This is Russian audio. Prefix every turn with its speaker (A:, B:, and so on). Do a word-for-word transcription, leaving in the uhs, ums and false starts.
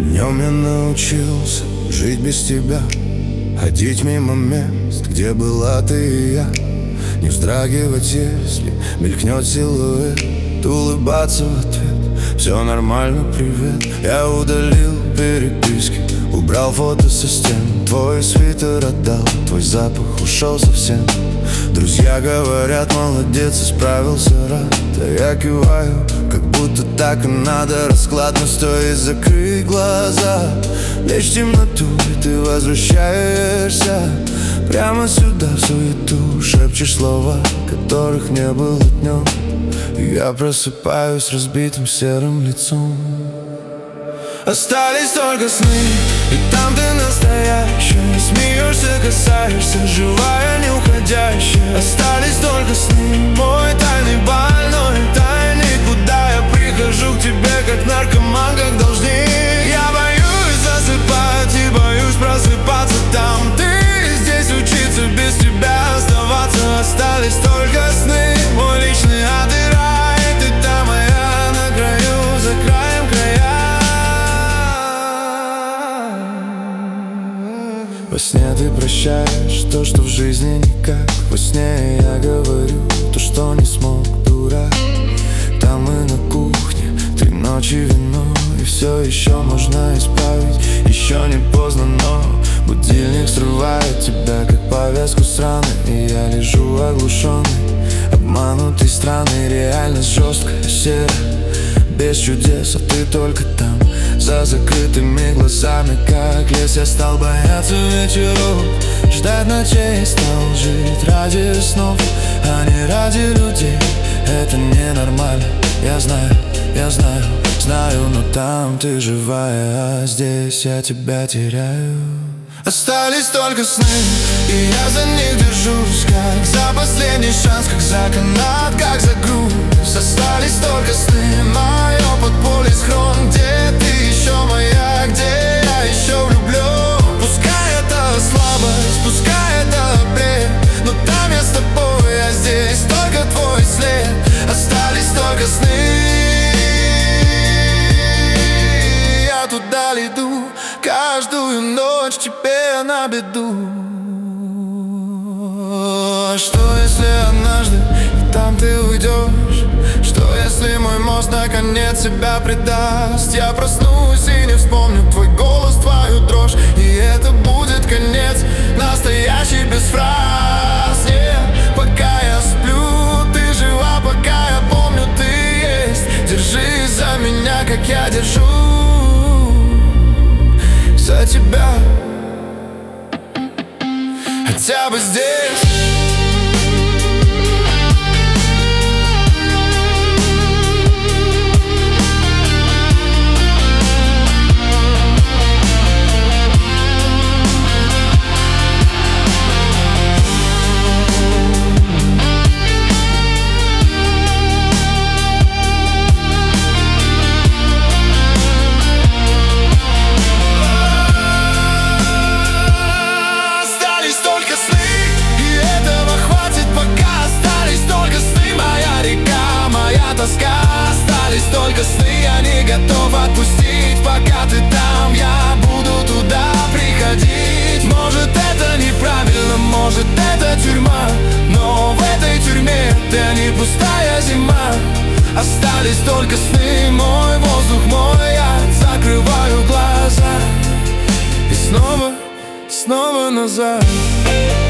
A: Днем я научился жить без тебя, ходить мимо мест, где была ты и я, не вздрагивать, если мелькнет силуэт, улыбаться в ответ: все нормально, привет. Я удалил переписки, убрал фото со стен, твой свитер отдал, твой запах ушел совсем. Друзья говорят: молодец, исправился, рад. А я киваю, как будто так и надо. Расклад: но стоит закрыть глаза, лечь в темноту, и ты возвращаешься прямо сюда, в суету. Шепчешь слова, которых не было днем, и я просыпаюсь разбитым серым лицом. Остались только сны, и там ты настоящая. Смеешься, касаешься, живая, не уходящая. Остались только сны, мой тайный больной тайник, куда я прихожу к тебе, как наркоман, как должник. Я боюсь засыпать и боюсь просыпаться там. Ты здесь учиться, без тебя оставаться. Остались только сны, мой личный ад и рай. Ты там, а я на краю, за краем края. Во сне ты прощаешь то, что в жизни никак. Во сне я говорю то, что не смог, дурак. Там мы на кухне, три ночи вино, и все еще можно исправить. Еще не поздно, но будильник срывает тебя, как повязку с раны. И я лежу оглушенный, обманутый странной. Реальность жесткая, серая, без чудес, а ты только там, за закрытыми глазами, как лес. Я стал бояться вечеров, ждать ночей, стал жить ради снов, а не ради людей. Это ненормально, я знаю, я знаю, знаю, но там ты живая, а здесь я тебя теряю. Остались только сны, и я за них держусь, как за последний шанс, как за канат, как за груз. Остались только сны, мое подполье, схрон, где ты еще моя, где я еще влюблю. Пускай это слабость, пускай это бред, но там я с тобой, а здесь только твой след. Остались только сны, я туда иду каждую ночь тебе на беду. Что если однажды и там ты уйдешь? Что если мой мозг наконец себя предаст? Я проснусь и не вспомню твой голос, твою дрожь, и это будет конец настоящий, без фраз. Нет, пока я сплю, ты жива, пока я помню, ты есть. Держись за меня, как я держусь за тебя, хотя бы здесь. Остались только сны, я не готов отпустить. Пока ты там, я буду туда приходить. Может, это неправильно, может, это тюрьма, но в этой тюрьме ты не пустая зима. Остались только сны, мой воздух, мой яд. Закрываю глаза и снова, снова назад.